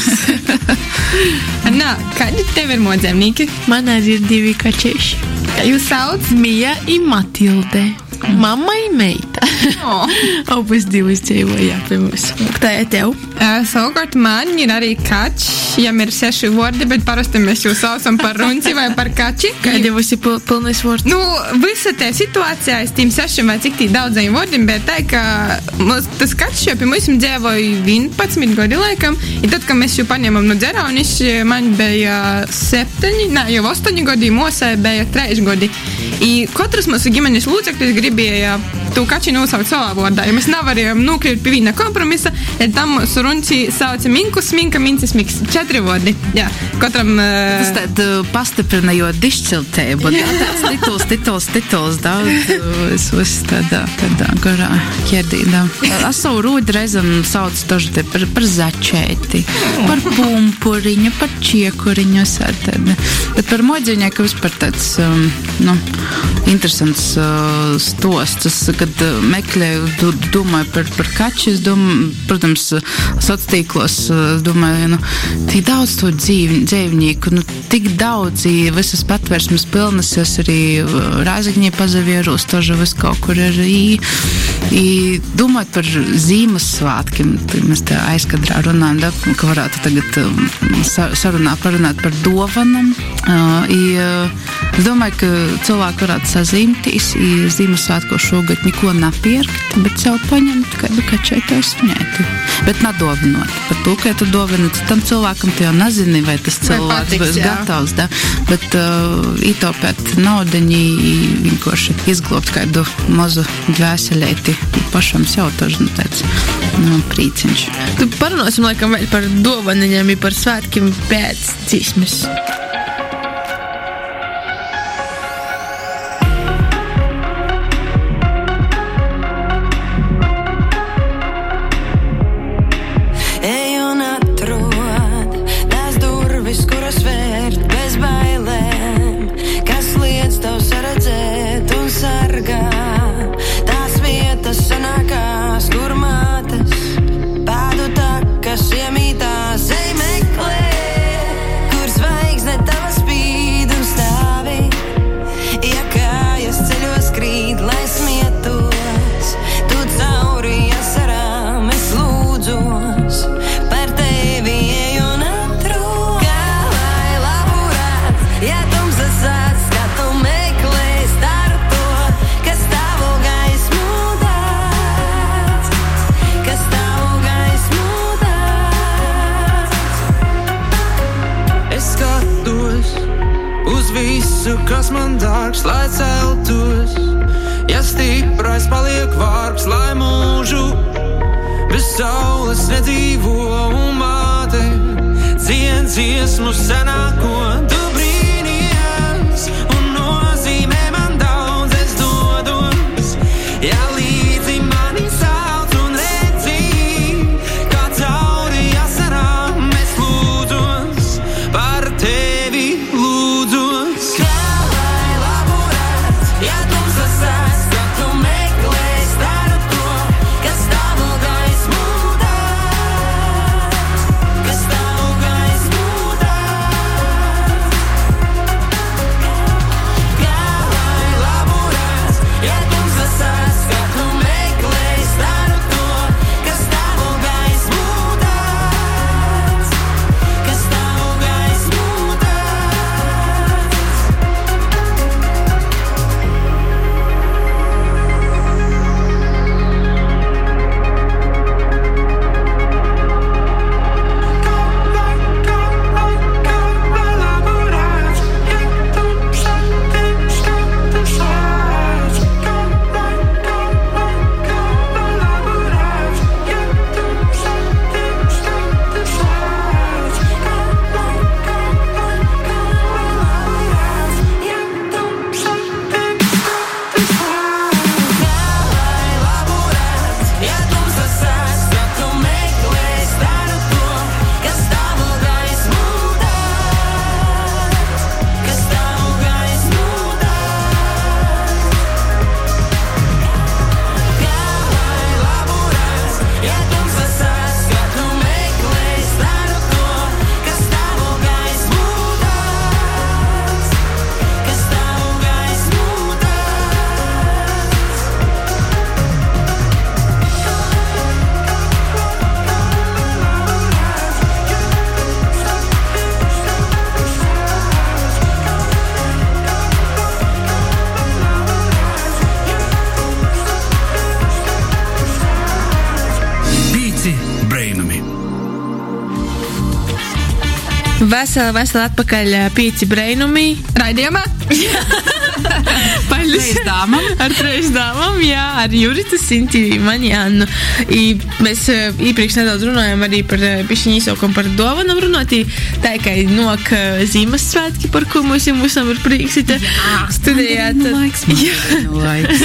Nā, kādi tev ir modzēmnīki? Man arī ir divi kačeši. Kā jūs sauc? Mija i Matilde. Mamma i meita. Oh. Abas divas dzīvoja pie mums. Tā ir tev? Uh, savukārt man ir arī kačs, jam ir seši vordi, bet parasti mēs jau saucam par runci vai par kači. Kādi būs ir pil pilnais vords? Nu, visa te situācijā es tīm sešiem vai cik tī daudzajiem vordiem, bet tā, ka mums tas kačs jau pie mums dzīvoja vienpadsmit gadi laikam, i tad, kad mēs jau paņemam no Dzeraunis, man bija septiņi, nā, jau astoņi gadi, mosai bija trīs gadi. I katrs mūsu ģimenes lūdzekļus gribēja tu kači nosaukt savā vārdā, jo mēs nevarējām nokļūt pie viena kompromisa, ja tam mūsu runci sauca minkus, minka, mincis, miks. Četri vārdi. Jā, katram... Uh... Tas tād uh, pastiprinājot dišķiltēbu, jā, tāds tituls, tituls, tituls, daudz, es viss tādā, tādā garā ķerdīdā. Es savu rūdi reizam sauc daži te par, par začēti, par pumpuriņu, par čiekuriņu, tad, bet par modziņai, ka vispār tāds, um, nu, interesants uh, stosts, kad uh, meklēju, domāju par, par kači, es domāju, protams, sociātīklos, es domāju, nu, tik daudz to dzīv, dzīvnieku, nu, tik daudz, visas patvērsmes pilnas, es arī Rāzakņī pazavieros, toži vis kaut kur ir, i, i domājot par zīmes svātkiem, mēs te aizkadrā runājam, da, ka varētu tagad um, sarunā parunāt par dovanam, uh, i, uh, es domāju, ka cilvēki varētu sazīmtīs, i zīmes svātko šogad neko napierkt, bet sev paņemt kādu kačēto svinētu, bet nadovanot, par to, ka tu dovināt tam cilvēkam, tu jau nezini, vai tas cilvēks būs gatavs, da, bet uh, itopēt naudaņi, vienkārši izglobt kādu mazu dvēselēti, pašam sev toži, nu, tāds, nu, prīciņš. Tu parunāsim, laikam, vēl par dovaniņiem, par svētkiem pēc dzīsmes. Kas man dārgs, lai celtos, ja stiprais paliek vārgs, lai mūžu bez saules nedzīvo un māte dzien dziesmu senāko. Tu brīnies un nozīmē man daudz, es dodos, ja līdzi mani sauc un redzi, kā cauri asarām es lūdzos, par tevi lūdzos. Veseli, veseli atpakaļ pīci brainumī. Raidījumā. Paldies. Treis dāmam. Ar treis dāmam, jā, ar Juritu, Sinti, mani Annu. I mēs uh, iepriekš nedaudz runājam arī par uh, pišķiņu īsaukumu par dovanam runātī. Tā kā nok uh, Zīmessvētki, par ko mums jau mūsam ir prīksite studijā. Tad, laiks, man laiks.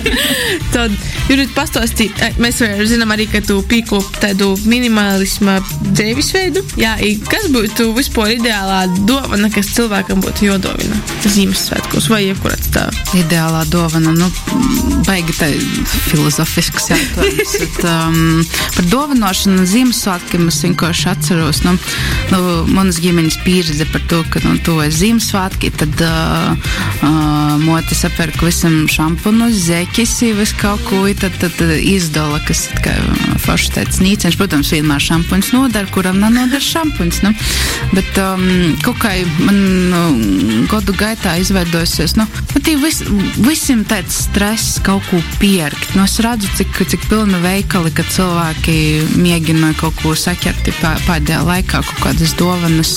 Tad, Jurit, pastāstī, mēs zinām arī, ka tu pīkop tādu minimalisma dzīvisveidu. Jā, i kas būtu vispār ideālā dovana, kas cilvēkam būtu jodovina Zīmessvētkos vai jebkurā tā? Ideālā dovana, nu, baigi tā filozofisks jautājums. Bet, um, par dovanošanu Ziemassvētkiem es vienkārši atceros, nu, nu manas ģimenes pieredze par to, ka, nu, to ir Ziemassvētki, tad uh, uh, moti sapērk visam šampunus, zekisi, vis kaut ko, tad, tad izdala, kas, kā forši tāds nīceņš, protams, vienmēr šampuns nodara, kuram nenodara šampuns, nu, bet um, kaut kā man nu, godu gaitā izveidosies, nu, bet vis, visiem tāds stress kaut ko pierkt, nu, es redzu, cik, cik pilna veikali, ka cilvēki mēģina kaut ko saķerti pēdējā laikā, kaut kādas dovanas,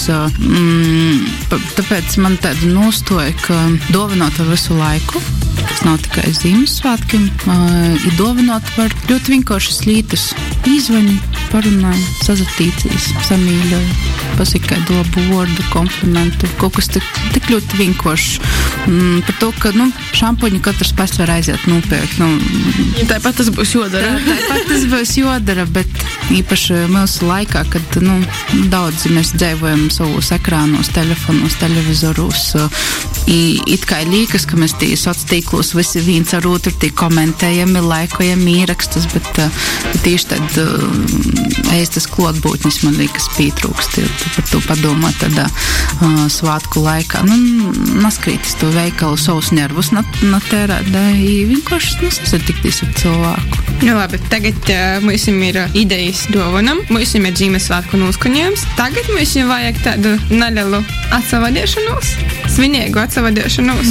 mm, tāpēc man tāda nostoja, ka dovanot var visu laiku, tas nav tikai Ziemassvētkiem, uh, ir dovanot var ļoti vienkārši slītus, izvaņi, parunāju, sazatīcīs, samīļoju, pasaka kādu labu vārdu, komplimentu, kaut kas tik, tik ļoti vienkārši. Mm, par to, ka, nu, šampuņu katrs pats var aiziet nopērkt. Nu, ja tāpat tas būs jodara. Tā, tāpat tas būs jodara, bet īpaši mūsu laikā, kad, nu, daudzi mēs dzīvojam savos ekrānos, telefonos, televizorus, I, it kā liekas, ka mēs tī soc tīklos visi viens ar otru tī komentējami, laikojam īrakstus, bet, bet tieši tad eistas klotbūtnis man liekas pītrūkst, par to padomāt tādā uh, svātku laikā. Nu, naskrītis to veikalu savus nervus natērādā, vienkārši nesatikties ar cilvēku. Nu labi, tagad uh, mums ir idejas dovanam, mums ir Ziemassvētku noskaņojums. Tagad mums vajag tādu nelielu atsavadiešanos, svinīgu atsavadiešanos.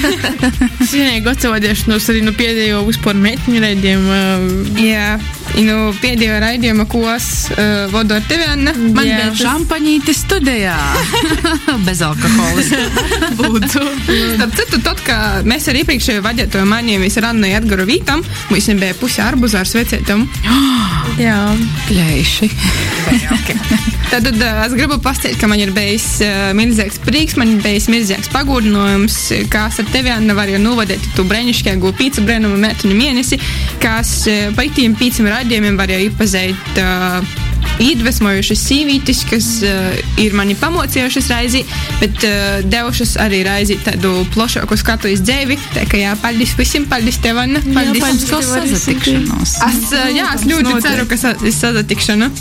Svinīgu atsavadiešanos arī nu pēdējo vispār meitiņu raidījumu. Uh, Jā. Nu, pēdējo raidījuma, ko es uh, vodu ar tevi, Anna. Man jā, bija šampaņīti studijā. Bez alkoholis. Būtu. Tad citu, tad, kā mēs ar iepriekšējo vadītoju mainījāmies ar Annu Edgaru Vītam, mums bija pusi arbuzā ar svecētam. Jā. Pļēši. Tad, tad es gribu pastāstīt, ka man ir bijis uh, milzīgs prieks, man ir bijis milzīgs pagūdinājums, kā es ar tevi, Anna, varu novadīt tu breņiškēgu pīcu brēnumu mētiņu mēnesi, kā es uh, pa itiem pīcim raidījumiem varu iepazīt uh, iedvesmojušas sīvītis, kas uh, ir mani pamocījušas raizi, bet uh, devušas arī raizi tādu plošāku skatu iz dzēvi. Tā kā jā, paldies visiem, paldies tev, Anna. Paldies, paldies ko sazatikšanos. Es, uh, jā, es ļoti noteikti ceru, ka sa sazatikšana.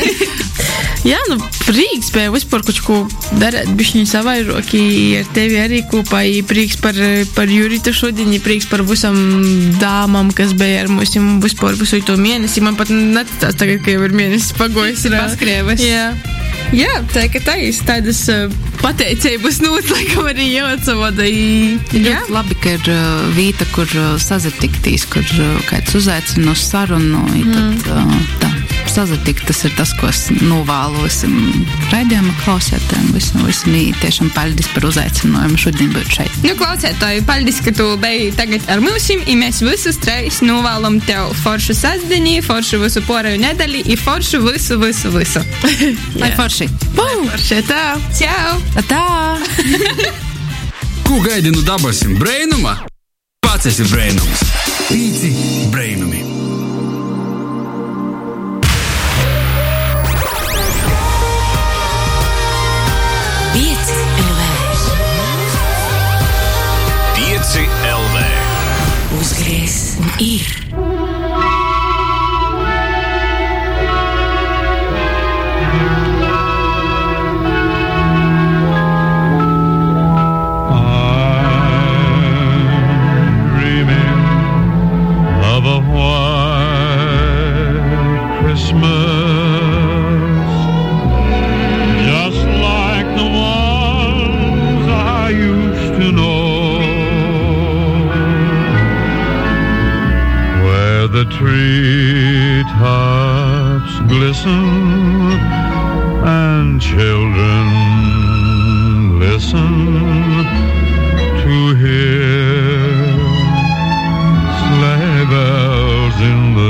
Jā, nu, prīks bija vispār kaut ko darēt, bišķiņi savairoki ar tevi arī kopā, prīks par, par Juritu šodien, prīks par visam dāmam, kas bija ar mums vispār visu to mēnesi. Man pat neticās tagad, ka jau ir mēnesis pagojis. Paskrievas. Jā. Jā, tā ka tā ir tādas uh, pateicības nūts, laikam arī jāatsavada. Jā, labi, ka ir uh, vīta, kur uh, sazatiktīs, kur uh, kāds uzaicina uz sarunu, mm. tad uh, tā. Sazatikt, tas ir tas, ko es novēlosim raidījuma klausētājiem. Visam, visam tiešām paldies par uzaicinājumu šodien būt šeit. Nu, klausētāji, paldies, ka tu biji tagad ar mums, un mēs visus treis novēlam tev foršu sasdienī, foršu visu porēju nedēļu, un foršu visu, visu, visu. Lai forši. Pum! Forši, tā! Čau! Tā! Ko gaidi nu dabasim? Brainuma? Pats esi brainums. Pīci brainumi. pieci L V. Uzgriez un ir. The treetops glisten and children listen to hear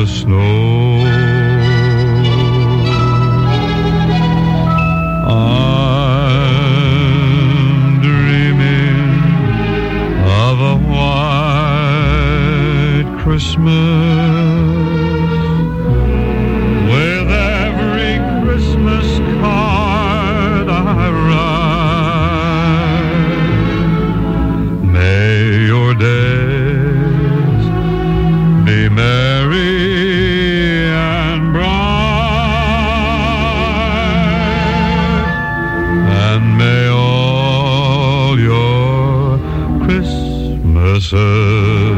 snow. I'm dreaming of a white Christmas with every Christmas card I write. May your days be merry and bright, and may all your Christmases